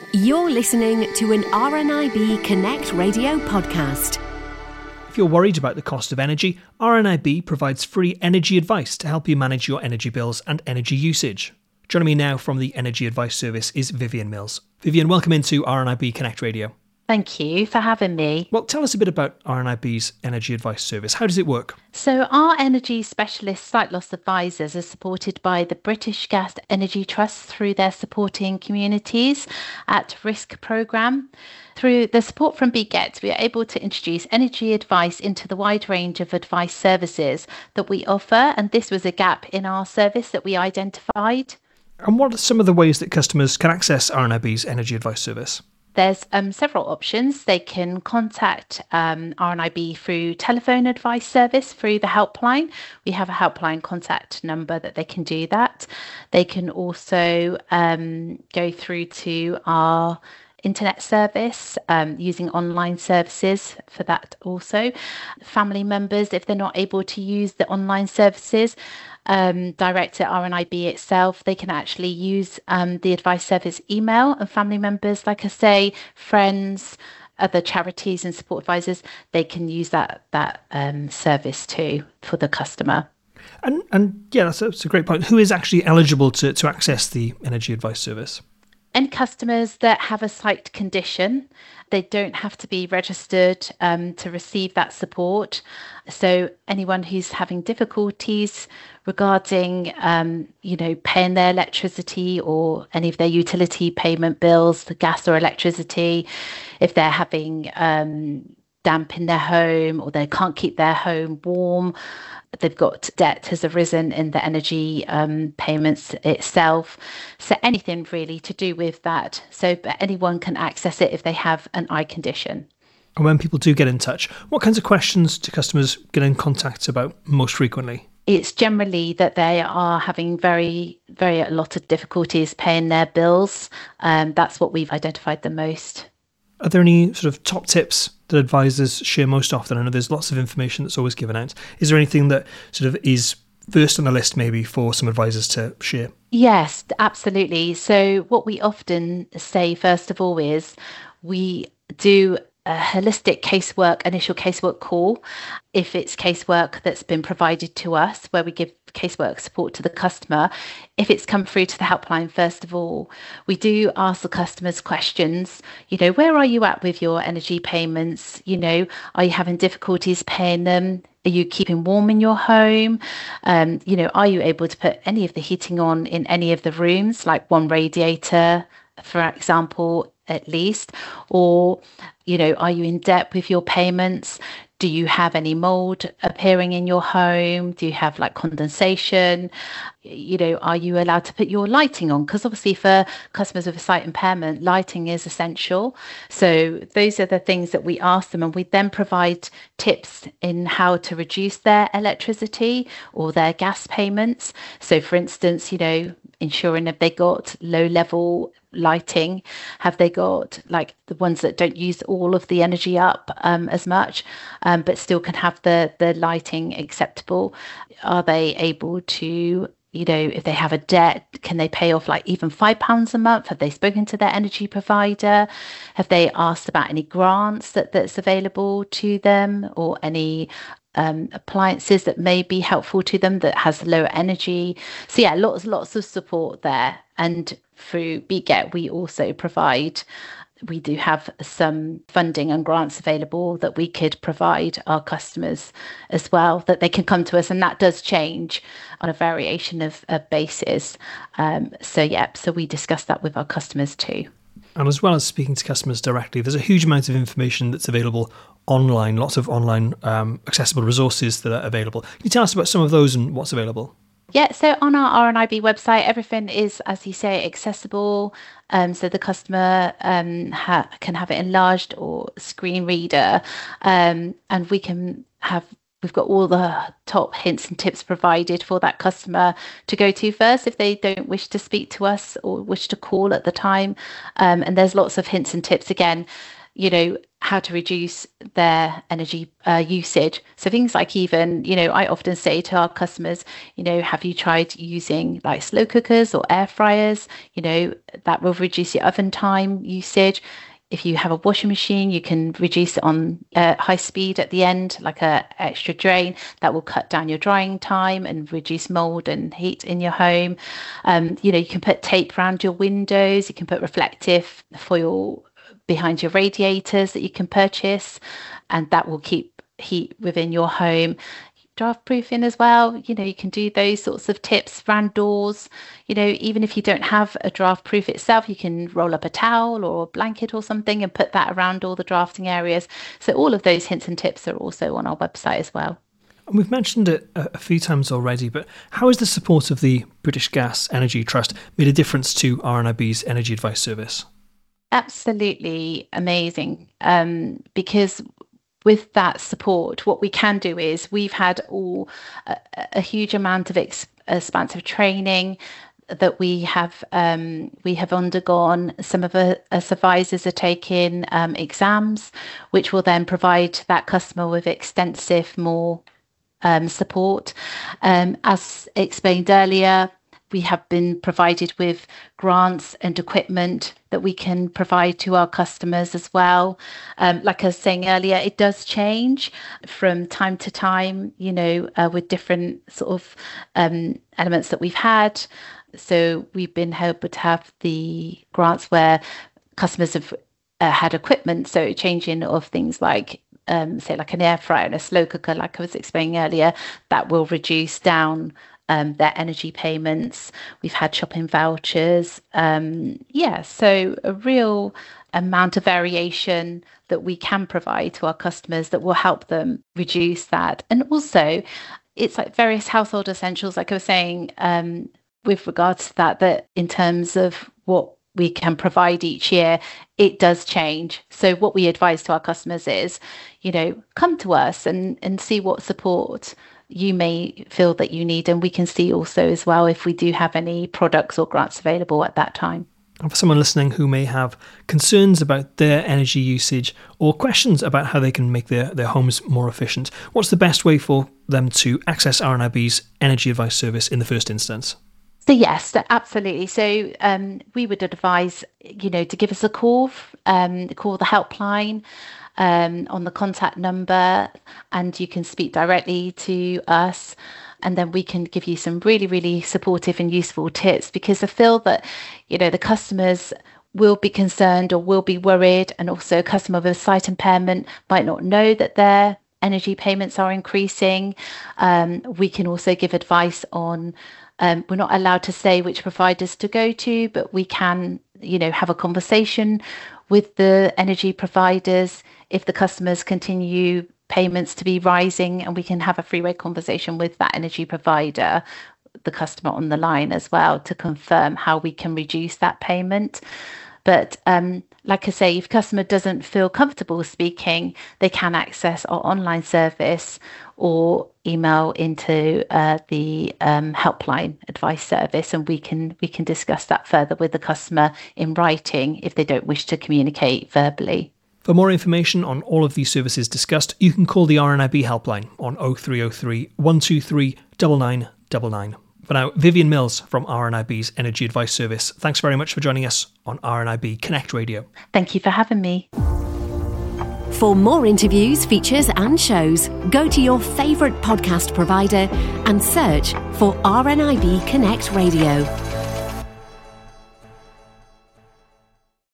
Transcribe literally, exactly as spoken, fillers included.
You're listening to an R N I B Connect radio podcast. If you're worried about the cost of energy, R N I B provides free energy advice to help you manage your energy bills and energy usage. Joining me now from the Energy Advice Service is Vivian Mills. Vivian, welcome into R N I B Connect Radio. Thank you for having me. Well, tell us a bit about R N I B's Energy Advice Service. How does it work? So our energy specialist site loss advisors are supported by the British Gas Energy Trust through their Supporting Communities at Risk programme. Through the support from B G E T, we are able to introduce energy advice into the wide range of advice services that we offer, and this was a gap in our service that we identified. And what are some of the ways that customers can access R N I B's Energy Advice Service? There's um, several options. They can contact um, R N I B through telephone advice service through the helpline. We have a helpline contact number that they can do that. They can also um, go through to our internet service um, using online services for that also. Family members, if they're not able to use the online services, Um, direct at R N I B itself, they can actually use um, the advice service email, and family members, like I say, friends, other charities and support advisors, they can use that that um, service too for the customer. And and yeah, that's a, that's a great point. Who is actually eligible to, to access the Energy Advice Service? Any customers that have a slight condition, they don't have to be registered um, to receive that support. So anyone who's having difficulties regarding, um, you know, paying their electricity or any of their utility payment bills, the gas or electricity, if they're having um, damp in their home or they can't keep their home warm, they've got debt has arisen in the energy um, payments itself. So anything really to do with that. So anyone can access it if they have an eye condition. And when people do get in touch, what kinds of questions do customers get in contact about most frequently? It's generally that they are having very, very a lot of difficulties paying their bills. Um, that's what we've identified the most. Are there any sort of top tips that advisors share most often? I know there's lots of information that's always given out. Is there anything that sort of is first on the list maybe for some advisors to share? Yes, absolutely. So what we often say, first of all, is we do a holistic casework, initial casework call, if it's casework that's been provided to us, where we give casework support to the customer. If it's come through to the helpline, first of all, we do ask the customers questions. You know, where are you at with your energy payments? You know, are you having difficulties paying them? Are you keeping warm in your home? Um, you know, are you able to put any of the heating on in any of the rooms, like one radiator, for example, at least? Or, you know, are you in debt with your payments? Do you have any mold appearing in your home? Do you have like condensation? You know, are you allowed to put your lighting on? Because obviously for customers with a sight impairment, lighting is essential. So those are the things that we ask them, and we then provide tips in how to reduce their electricity or their gas payments. So for instance, you know, ensuring if they got low level lighting, have they got like the ones that don't use all of the energy up um, as much, um, but still can have the the lighting acceptable? Are they able to, you know, if they have a debt, can they pay off like even five pounds a month? Have they spoken to their energy provider? Have they asked about any grants that that's available to them, or any um, appliances that may be helpful to them that has lower energy? So yeah, lots, lots of support there. And through B G E T, we also provide, we do have some funding and grants available that we could provide our customers as well, that they can come to us, and that does change on a variation of, of basis. Um, so yeah, so we discuss that with our customers too. And as well as speaking to customers directly, there's a huge amount of information that's available online, lots of online um, accessible resources that are available. Can you tell us about some of those and what's available? Yeah, so on our R N I B website, everything is, as you say, accessible. Um, so the customer um, ha- can have it enlarged or screen reader, um, and we can have, we've got all the top hints and tips provided for that customer to go to first if they don't wish to speak to us or wish to call at the time. Um, and there's lots of hints and tips. Again, you know, how to reduce their energy uh, usage. So things like even, you know, I often say to our customers, you know, have you tried using like slow cookers or air fryers? You know, that will reduce your oven time usage. If you have a washing machine, you can reduce it on uh, high speed at the end, like a extra drain. That will cut down your drying time and reduce mold and heat in your home. Um, you know, you can put tape around your windows. You can put reflective foil behind your radiators that you can purchase, and that will keep heat within your home. Draft proofing as well, you know, you can do those sorts of tips around doors. You know, even if you don't have a draft proof itself, you can roll up a towel or a blanket or something and put that around all the drafting areas. So all of those hints and tips are also on our website as well. We've mentioned it a few times already, but how has the support of the British Gas Energy Trust made a difference to R N I B's Energy Advice Service? Absolutely amazing, um, because with that support, what we can do is we've had all a, a huge amount of ex- expansive training that we have um, we have undergone. Some of us advisors are taking um, exams, which will then provide that customer with extensive more um, support. Um, as explained earlier, we have been provided with grants and equipment that we can provide to our customers as well. Um, like I was saying earlier, it does change from time to time, you know, uh, with different sort of um, elements that we've had. So we've been able to have the grants where customers have uh, had equipment, so changing of things like um, say like an air fryer and a slow cooker, like I was explaining earlier, that will reduce down Um, their energy payments. We've had shopping vouchers. Um, yeah, so a real amount of variation that we can provide to our customers that will help them reduce that. And also, it's like various household essentials, like I was saying, um, with regards to that, that in terms of what we can provide each year, it does change. So what we advise to our customers is, you know, come to us and, and see what support you may feel that you need, and we can see also as well if we do have any products or grants available at that time. And for someone listening who may have concerns about their energy usage or questions about how they can make their, their homes more efficient, what's the best way for them to access R N I B's Energy Advice Service in the first instance? So yes, absolutely. So um, we would advise, you know, to give us a call, um, call the helpline um, on the contact number, and you can speak directly to us. And then we can give you some really, really supportive and useful tips, because I feel that, you know, the customers will be concerned or will be worried. And also a customer with a sight impairment might not know that their energy payments are increasing. Um, we can also give advice on, um, we're not allowed to say which providers to go to, but we can, you know, have a conversation with the energy providers if the customers continue payments to be rising, and we can have a three-way conversation with that energy provider, the customer on the line as well, to confirm how we can reduce that payment. But um, like I say, if customer doesn't feel comfortable speaking, they can access our online service or email into uh, the um, helpline advice service, and we can we can discuss that further with the customer in writing if they don't wish to communicate verbally. For more information on all of these services discussed, you can call the R N I B helpline on oh three oh three, one two three, nine nine nine nine. For now, Vivian Mills from R N I B's Energy Advice Service, thanks very much for joining us on R N I B Connect Radio. Thank you for having me. For more interviews, features and shows, go to your favourite podcast provider and search for R N I B Connect Radio.